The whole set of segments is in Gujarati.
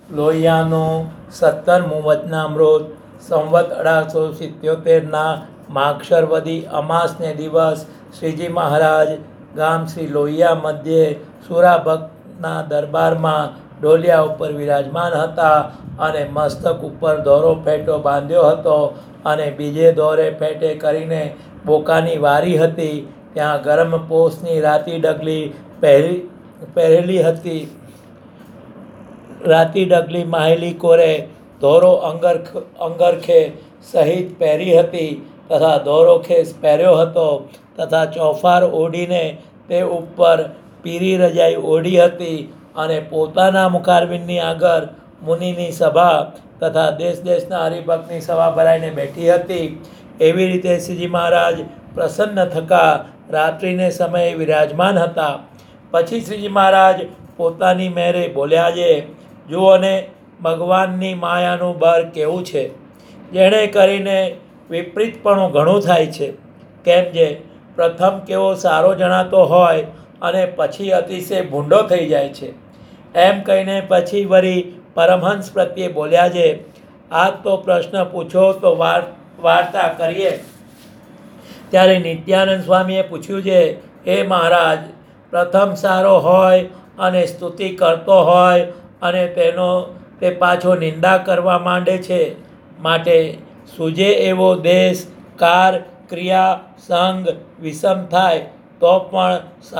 લોહિયાનું 17મું વચનામૃત સંવત 1877ના માક્ષરવદી અમાસને દિવસ શ્રીજી મહારાજ ગામ શ્રી લોહિયા મધ્યે સુરાભક્તના દરબારમાં ડોલિયા ઉપર વિરાજમાન હતા અને મસ્તક ઉપર દોરો ફેંટો બાંધ્યો હતો અને બીજે દોરે ફેંટે કરીને બોકાની વારી હતી. ત્યાં ગરમ પોષની રાતી ડગલી પહેરેલી હતી. રાતી ડગલી માહેલી કોરે દોરો અંગરખે સહિત પહેરી હતી તથા દોરો ખેસ પહેર્યો હતો તથા ચોફાર ઓઢીને તે ઉપર પીરી રજાઈ ઓઢી હતી અને પોતાના મુખારવિંદની આગળ મુનિની સભા તથા દેશ દેશના હરિભક્તની સભા ભરાઈને બેઠી હતી. એવી રીતે શ્રીજી મહારાજ પ્રસન્ન થકા રાત્રિને સમયે વિરાજમાન હતા. પછી શ્રીજી મહારાજ પોતાની મેરે બોલ્યા છે, જુઓ ને ભગવાનની માયાનું બળ કેવું છે, જેણે કરીને વિપરીતપણું ઘણું થાય છે. કેમ જે પ્રથમ કેવો સારો જણાતો હોય અને પછી અતિશય ભૂંડો થઈ જાય છે. એમ કહીને પછી વળી પરમહંસ પ્રત્યે બોલ્યા છે, આ તો પ્રશ્ન પૂછો તો વાર્તા કરીએ. ત્યારે નિત્યાનંદ સ્વામીએ પૂછ્યું છે, હે મહારાજ, પ્રથમ સારો હોય અને સ્તુતિ કરતો હોય અને તે પાછો નિંદા કરવા માંડે છે, માટે સૂજે એવો દેશ કાર ક્રિયા સંગ વિષમ થાય તો પણ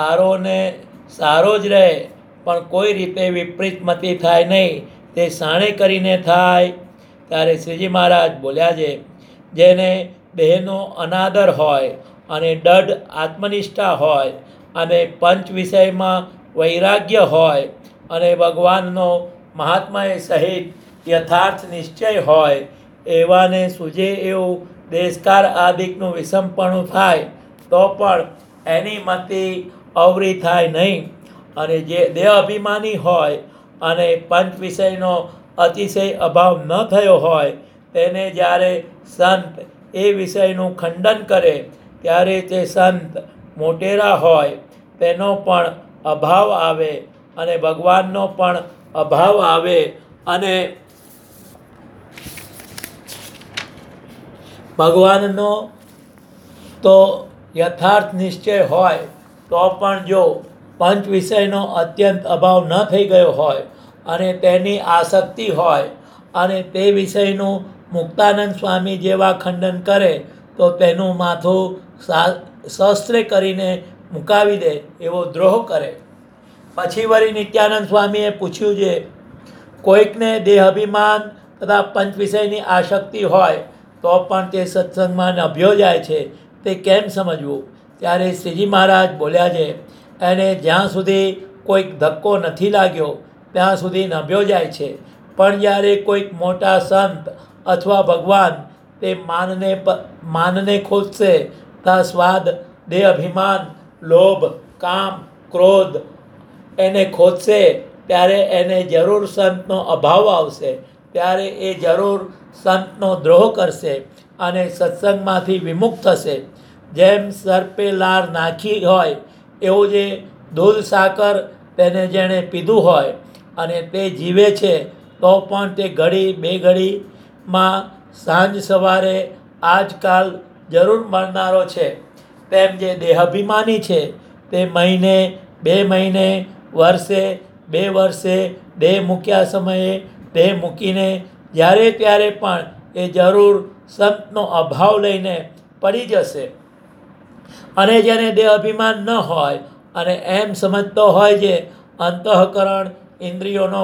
સારો જ રહે, પણ કોઈ રીતે વિપરીત મતિ થાય નહીં, તે સાણે કરીને થાય. ત્યારે શ્રીજી મહારાજ બોલ્યા છે, જેને દેહનો અનાદર હોય અને દઢ આત્મનિષ્ઠા હોય અને પંચ વિષયમાં વૈરાગ્ય હોય અને ભગવાનનો મહાત્માએ સહિત યથાર્થ નિશ્ચય હોય, એવાને સૂજે એવું દેશકાર આદિકનું વિષમપણું થાય તો પણ એની મતિ અવરી થાય નહીં. અને જે દેહ અભિમાની હોય અને પંચ વિષયનો અતિશય અભાવ ન થયો હોય, તેને જ્યારે સંત એ વિષયનું ખંડન કરે ત્યારે તે સંત મોટેરા હોય તેનો પણ અભાવ આવે અને ભગવાનનો પણ અભાવ આવે અને ભગવાનનો તો યથાર્થ નિશ્ચય હોય તો પણ જો પંચ વિષયનો અત્યંત અભાવ ન થઈ ગયો હોય અને તેની આસક્તિ હોય અને તે વિષયનું મુક્તાનંદ સ્વામી જેવા ખંડન કરે તો તેનું માથું શસ્ત્રે કરીને મુકાવી દે એવો દ્રોહ કરે. પછી વળી નિત્યાનંદ સ્વામીએ પૂછ્યું છે, કોઈકને દેહ અભિમાન તથા પંચ વિષયની આસક્તિ હોય તો પણ તે સત્સંગમાં નભ્યો જાય છે, તે કેમ સમજવું? ત્યારે શ્રીજી મહારાજ બોલ્યા છે, એને જ્યાં સુધી કોઈક ધક્કો નથી લાગ્યો ત્યાં સુધી નભ્યો જાય છે, પણ જ્યારે કોઈક મોટા સંત અથવા ભગવાન તે માનને ખોદશે તથા સ્વાદ દેહ અભિમાન લોભ કામ ક્રોધ એને ખોદશે ત્યારે એને જરૂર સંતનો અભાવ આવશે. ત્યારે એ જરૂર સંતનો દ્રોહ કરશે અને સત્સંગમાંથી વિમુખ થશે. જેમ સર્પે લાર નાખી હોય એવું જે દૂધ સાકર તેને જેણે પીધું હોય અને તે જીવે છે તો પણ તે ઘડી બે ઘડીમાં સાંજ સવારે આજકાલ જરૂર મળનારો છે, તેમ જે દેહાભિમાની છે તે મહિને 2 મહિને વર્ષે 2 વર્ષે દેહ મૂક્યા સમયે દેહ મૂકીને જ્યારે ત્યારે પણ એ જરૂર સંતનો અભાવ લઈને પડી જશે. અને જેને દેહ અભિમાન ન હોય અને એમ સમજતો હોય જે અંતઃકરણ ઇન્દ્રિયોનો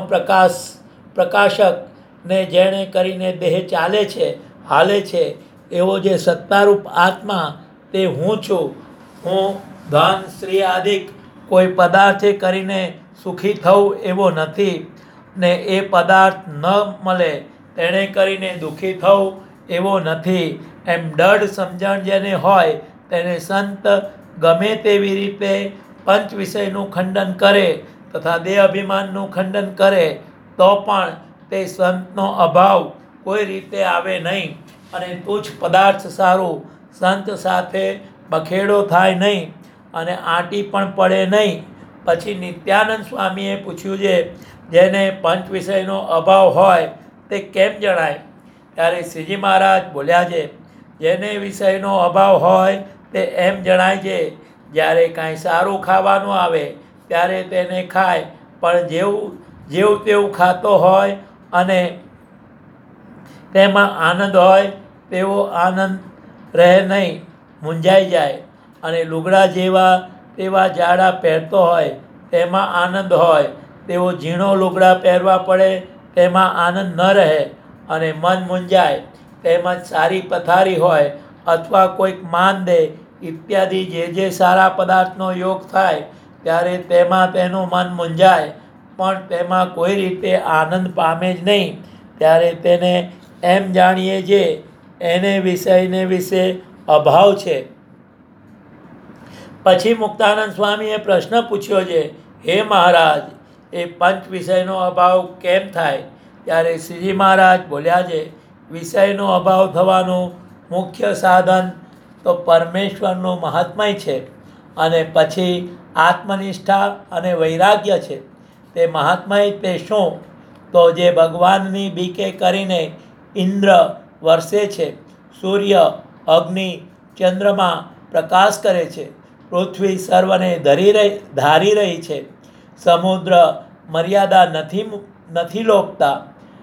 પ્રકાશક ને જેણે કરીને દેહ ચાલે છે હાલે છે, એવો જે સત્તારૂપ આત્મા તે હું છું. હું ધન સ્ત્રી આદિક કોઈ પદાર્થે કરીને સુખી થવું એવો નથી ને એ પદાર્થ ન મળે તેણે કરીને દુઃખી થવું એવો નથી. એમ દઢ સમજણ જેને હોય તેને સંત ગમે તેવી રીતે પંચ વિષયનું ખંડન કરે તથા દેહ અભિમાનનું ખંડન કરે તો પણ તે સંતનો અભાવ કોઈ રીતે આવે નહીં અને તુચ્છ પદાર્થ સારું સંત સાથે બખેડો થાય નહીં અને આંટી પણ પડે નહીં. પછી નિત્યાનંદ સ્વામીએ પૂછ્યું છે, જેને પંચ વિષયનો અભાવ હોય તે કેમ જણાય? ત્યારે શ્રીજી મહારાજ બોલ્યા છે, જેને વિષયનો અભાવ હોય તે એમ જણાય છે. જ્યારે કાંઈ સારું ખાવાનું આવે ત્યારે તેને ખાય, પણ જેવું તેવું ખાતો હોય અને તેમાં આનંદ હોય તેવો આનંદ રહે નહીં, મૂંઝાઈ જાય. અને લુગડા જેવા તેવા જાડા પહેરતો હોય તેમાં આનંદ હોય તેવો ઝીણો લુગડા પહેરવા પડે તેમાં આનંદ ન રહે અને મન મૂંઝાય. તેમજ સારી પથારી હોય અથવા કોઈક માન દે ઇત્યાદિ જે સારા પદાર્થનો યોગ થાય ત્યારે તેમાં તેનું મન મૂંઝાય, પણ તેમાં કોઈ રીતે આનંદ પામે જ નહીં. ત્યારે તેને એમ જાણીએ જે એને વિષયને વિશે અભાવ છે. પછી મુક્તાનંદ સ્વામીએ પ્રશ્ન પૂછ્યો છે, હે મહારાજ, એ પંચ વિષયનો અભાવ કેમ થાય? ત્યારે શ્રીજી મહારાજ બોલ્યા છે, વિષયનો અભાવ થવાનું મુખ્ય સાધન તો પરમેશ્વરનું મહાત્મય છે અને પછી આત્મનિષ્ઠા અને વૈરાગ્ય છે. તે મહાત્મય તે શું? તો જે ભગવાનની બીકે કરીને ઇન્દ્ર વરસે છે, સૂર્ય, અગ્નિ, ચંદ્રમા પ્રકાશ કરે છે, પૃથ્વી સર્વને ધારી રહી છે, સમુદ્ર મર્યાદા નથી લોપતા,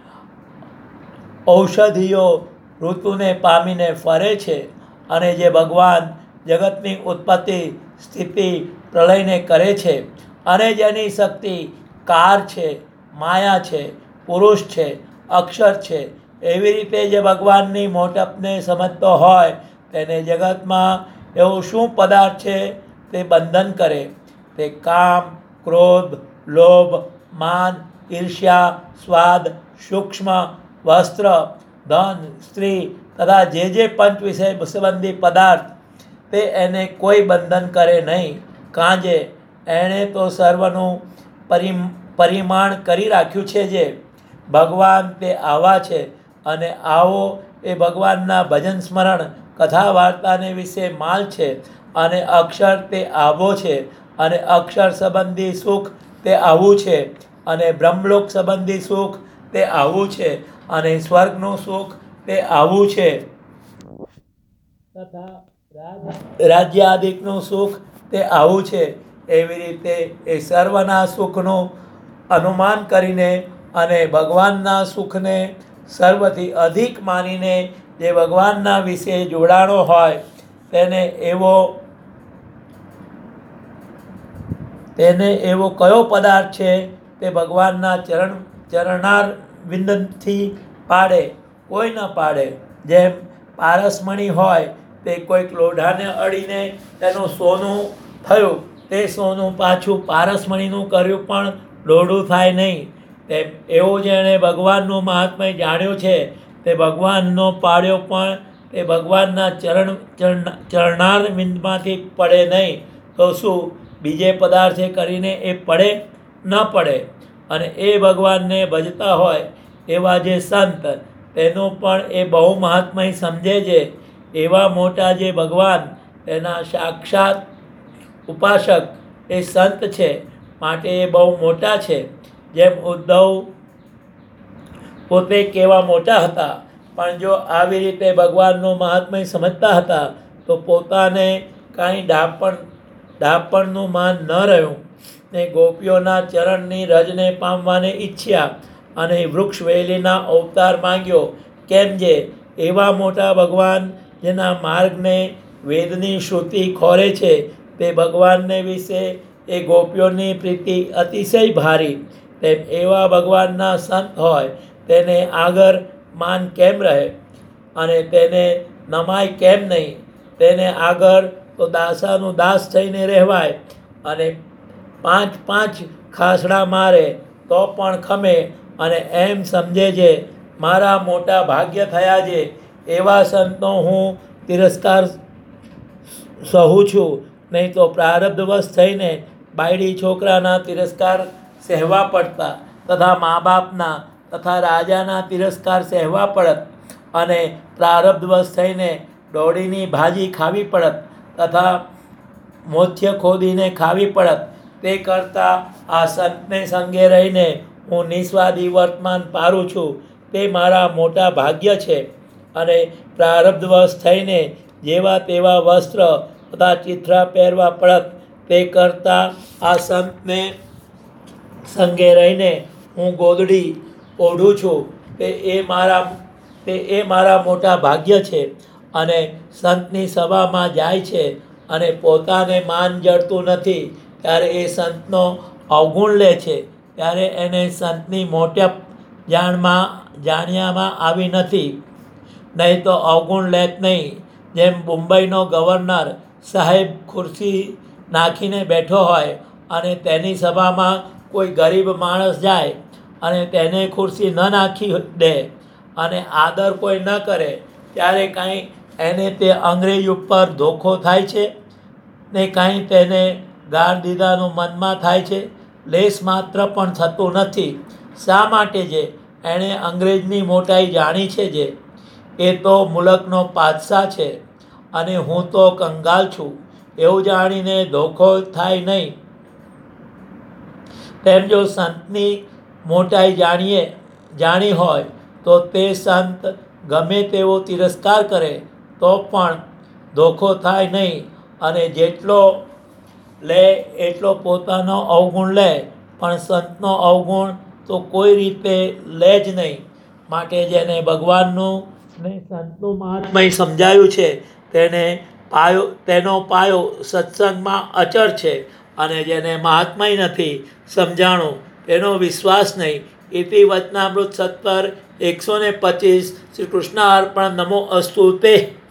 ઔષધિઓ ઋતુને પામીને ફરે છે, અને જે ભગવાન જગતની ઉત્પત્તિ સ્થિતિ પ્રલયને કરે છે, અને જેની શક્તિ કાર છે, માયા છે, પુરુષ છે, અક્ષર છે, એવી રીતે જે ભગવાનની મોટપને સમજતો હોય તેને જગતમાં એવું શું પદાર્થ છે તે બંધન કરે? તે કામ, ક્રોધ, લોભ, માન, ઈર્ષ્યા, સ્વાદ, સૂક્ષ્મ, વસ્ત્ર, ધન, સ્ત્રી તથા જે પંચ વિષય સંબંધી પદાર્થ તે એને કોઈ બંધન કરે નહીં. કાંજે એણે તો સર્વનું પરિમાણ કરી રાખ્યું છે. જે ભગવાન તે આવા છે અને આવો એ ભગવાનના ભજન સ્મરણ કથા વાર્તાને વિશે માલ છે. અને અક્ષર તે આવો છે અને અક્ષર સંબંધી સુખ તે આવું છે, અને બ્રહ્મલોક સંબંધી સુખ તે આવું છે, અને સ્વર્ગનું સુખ તે આવું છે, તથા રાજ્યાદિકનું સુખ તે આવું છે. એવી રીતે એ સર્વના સુખનું અનુમાન કરીને અને ભગવાનના સુખને સર્વથી અધિક માનીને જે ભગવાનના વિશે જોડાણો હોય તેને એવો કયો પદાર્થ છે તે ભગવાનના ચરણાર વિંદનથી પાડે? કોઈ ન પાડે. જેમ પારસમણી હોય તે કોઈક લોઢાને અડીને તેનું સોનું થયું, તે સોનું પાછું પારસમણીનું કર્યું પણ લોઢું થાય નહીં. તેમ એવું જેણે ભગવાનનું મહાત્મય જાણ્યું છે તે ભગવાનનો પાડ્યો પણ તે ભગવાનના ચરણાર વિંદમાંથી પડે નહીં. તો શું બીજે પદાર્થે કરીને એ પડે? ન પડે. અને એ ભગવાનને ભજતા હોય એવા જે સંત તેનું પણ એ બહુ મહાત્મય સમજે છે. એવા મોટા જે ભગવાન તેના સાક્ષાત ઉપાસક એ સંત છે, માટે એ બહુ મોટા છે. જેમ ઉદ્ધવ પોતે કેવા મોટા હતા, પણ જો આવી રીતે ભગવાનનું મહાત્મય સમજતા હતા તો પોતાને કાંઈ ડાપણનું માન ન રહ્યું ને ગોપીઓના ચરણની રજને પામવાને ઈચ્છ્યા અને વૃક્ષ વેલીના અવતાર માંગ્યો. કેમ જે એવા મોટા ભગવાન જેના માર્ગને વેદની શ્રુતિ ખોરે છે તે ભગવાનને વિશે એ ગોપીઓની પ્રીતિ અતિશય ભારી. તેમ એવા ભગવાનના સંત હોય તેને આગળ માન કેમ રહે અને તેને નમાય કેમ નહીં? તેને આગળ તો દાસાનું દાસ થઈને રહેવાય અને 5 ખાસડા મારે તો પણ ખમે અને એમ સમજે છે મારા મોટા ભાગ્ય થયા છે. એવા સંતનો હું તિરસ્કાર સહું છું, નહીં તો પ્રારબ્ધવશ થઈને બાયડી છોકરાના તિરસ્કાર સહેવા પડતા, તથા મા બાપના તથા રાજાના તિરસ્કાર સહેવા પડત, અને પ્રારબ્ધવશ થઈને દોડીની ભાજી ખાવી પડત તથા મોથ્ય ખોદીને ખાવી પડત. તે કરતાં આ સંતને સંગે રહીને હું નિસ્વાદી વર્તમાન પારું છું તે મારા મોટા ભાગ્ય છે. અને પ્રારબ્ધવશ થઈને જેવા તેવા વસ્ત્ર તથા ચિથરા પહેરવા પડત તે કરતાં આ સંતને સંગે રહીને હું ગોદડી ઓઢું છું તે એ મારા મોટા ભાગ્ય છે. અને સંતની સભામાં જાય છે અને પોતાને માન જડતું નથી ત્યારે એ સંતનો અવગુણ લે છે, ત્યારે એને સંતની મોટપ જાણ્યામાં આવી નથી. નહીં તો અવગુણ લેત નહીં. જેમ મુંબઈનો ગવર્નર સાહેબ ખુરશી નાખીને બેઠો હોય અને તેની સભામાં કોઈ ગરીબ માણસ જાય અને તેને ખુરશી ન નાખી દે અને આદર કોઈ ન કરે ત્યારે કાંઈ એને તે અંગ્રેજ ઉપર ધોખો થાય છે ને કાંઈ તેને ગાળ દીધાનું મનમાં થાય છે? લેશ માત્ર પણ થતું નથી. શા માટે? જે એણે અંગ્રેજની મોટાઈ જાણી છે, જે એ તો મુલકનો પાદશાહ છે અને હું તો કંગાલ છું એવું જાણીને ધોખો થાય નહીં. તેમ જો સંતની મોટાઈ જાણી હોય તો તે સંત ગમે તેવો તિરસ્કાર કરે તો પણ ધોખો થાય નહીં. અને જેટલો લે એટલો પોતાનો અવગુણ લે, પણ સંતનો અવગુણ તો કોઈ રીતે લે જ નહીં. માટે જેને ભગવાનનું ને સંતનું મહાત્મય સમજાયું છે તેનો પાયો સત્સંગમાં અચળ છે. અને જેને મહાત્મય નથી સમજાણું તેનો વિશ્વાસ નહીં. ઇતિ વચનામૃત સત્વર 125. શ્રી કૃષ્ણ અર્પણ. નમો અસ્તુ તે.